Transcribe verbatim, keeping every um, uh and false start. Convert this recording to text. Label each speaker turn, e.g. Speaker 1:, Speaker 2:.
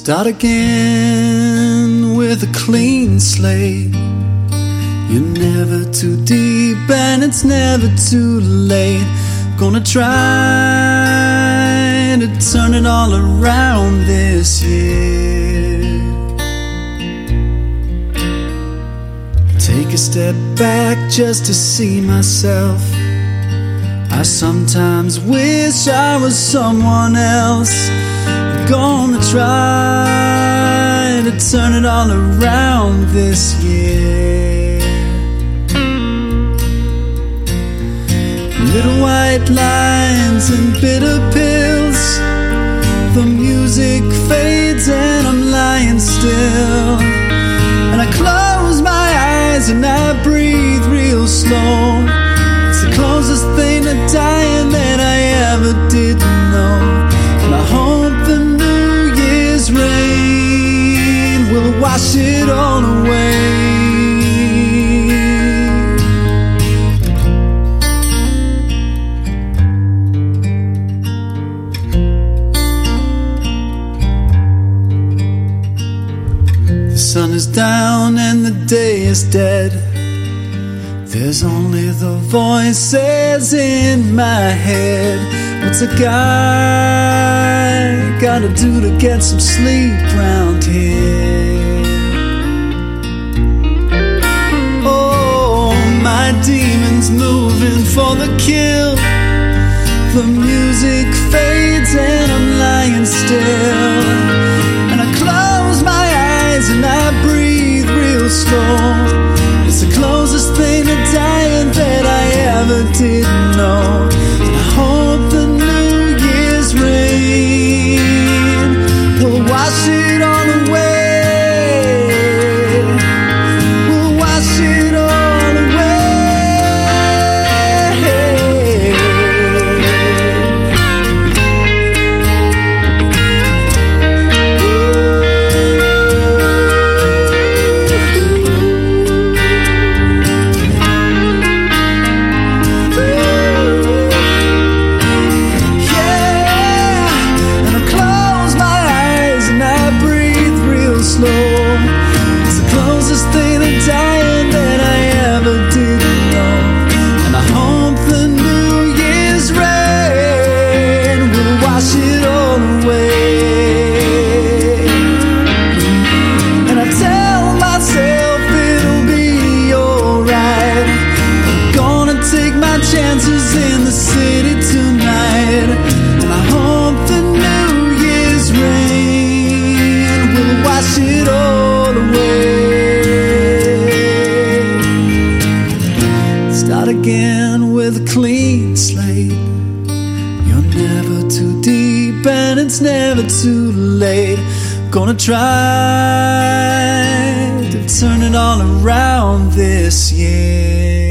Speaker 1: Start again with a clean slate. You're never too deep and it's never too late. Gonna try to turn it all around this year. Take a step back just to see myself. I sometimes wish I was someone else. Gonna try to turn it all around this year. Little white lines and bitter pills. The music fades and I'm lying still. And I close my eyes and I breathe real slow. It's the closest thing to dying that I ever did know. And I hope the New Year's rain will wash it all away. The sun is down and the day is dead. There's only the voices in my head. What's a guy gotta do to get some sleep round here? Oh, my demons moving for the kill. The music fades and I'm lying still. And I close my eyes and I breathe real slow. It's the closest thing to dying that I ever did know. And I hope the New Year's rain will wash it all away. Will wash it all away. It's the closest thing to dying that I ever did know. And I hope the New Year's rain will wash it all away. And I tell myself it'll be alright. I'm gonna take my chances in the city tonight. And I hope the New Year's rain will wash it all away. Start again with a clean slate. You're never too deep and it's never too late. Gonna try to turn it all around this year.